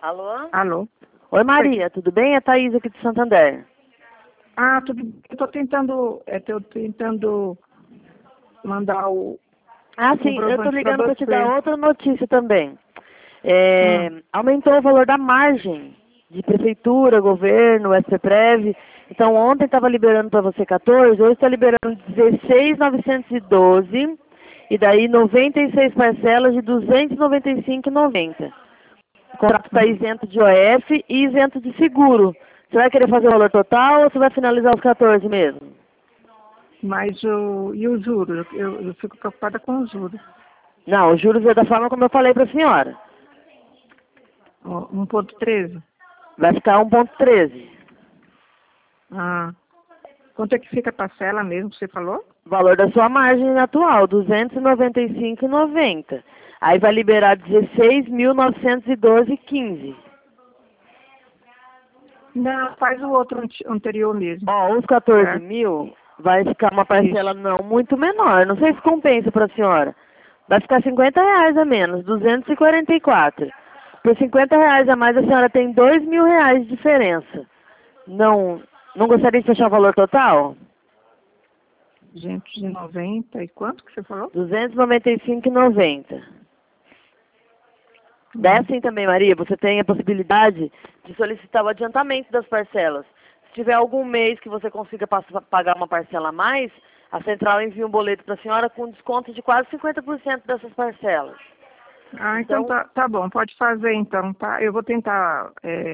Alô? Alô? Oi, Maria, tudo bem? É Thaís aqui de Santander. Ah, tudo bem. Eu tô tentando mandar o Sim, eu tô comprovante para ligando para te dar você. outra notícia também. Hum. Aumentou o valor da margem de prefeitura, governo, SPPrev. Então, ontem estava liberando para você 14, hoje está liberando 16.912 e daí 96 parcelas de 295,90. O contrato está isento de OF e isento de seguro. Você vai querer fazer o valor total ou você vai finalizar os 14 mesmo? Mas e os juros? Eu fico preocupada com os juros. Não, os juros é da forma como eu falei para a senhora. Ó, 1,13. Vai ficar 1,13. Ah. Quanto é que fica a parcela mesmo que você falou? O valor da sua margem atual, 295,90. Aí vai liberar 16.912,15. Não, faz o outro anterior mesmo. Ó, os 14 Certo? mil vai ficar uma parcela Isso. não muito menor. Não sei se compensa para a senhora. Vai ficar R$ 50 a menos, 244. Por R$ 50 a mais a senhora tem R$ 2.000 de diferença. Não gostaria de fechar o valor total? 290 e quanto que você falou? 295,90. Daí assim também, Maria, você tem a possibilidade de solicitar o adiantamento das parcelas. Se tiver algum mês que você consiga pagar uma parcela a mais, a central envia um boleto para a senhora com desconto de quase 50% dessas parcelas. Ah, então Então, tá bom, pode fazer então, tá? Eu vou tentar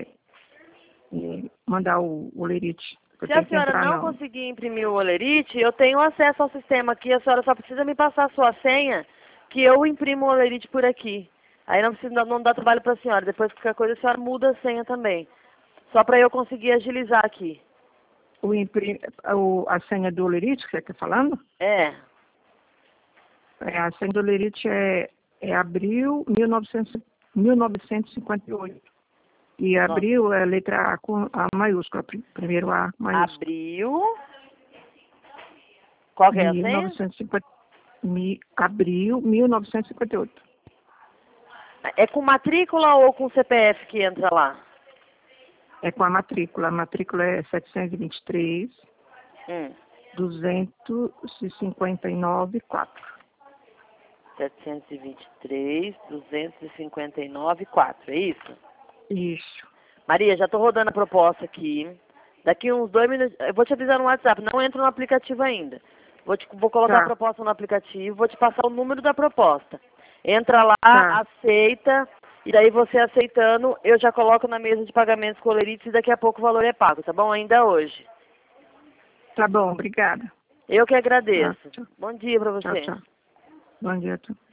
mandar o lerite. Eu se a tenho que senhora entrar não não. conseguir imprimir o olerite, eu tenho acesso ao sistema aqui, a senhora só precisa me passar a sua senha, que eu imprimo o olerite por aqui. Aí não dá trabalho para a senhora, depois qualquer coisa a senhora muda a senha também. Só para eu conseguir agilizar aqui. A senha do lerite que você está falando? É. A senha do lerite é abril 1958. E Nossa. abril é letra A com A maiúscula, primeiro A maiúscula. Abril. Qual que é a senha? 1950, abril 1958. É com matrícula ou com CPF que entra lá? É com a matrícula. A matrícula é 723 259,4. 723, 259,4. É isso? Isso. Maria, já estou rodando a proposta aqui. Daqui uns 2 minutos, eu vou te avisar no WhatsApp, não entro no aplicativo ainda. Vou colocar a Tá, proposta no aplicativo, vou te passar o número da proposta. Entra lá, tá. aceita, e daí você aceitando, eu já coloco na mesa de pagamentos coloridos e daqui a pouco o valor é pago, tá bom? Ainda hoje. Tá bom, obrigada. Eu que Tá, agradeço. tchau, Bom dia para tchau, você. tchau. Bom dia, tchau.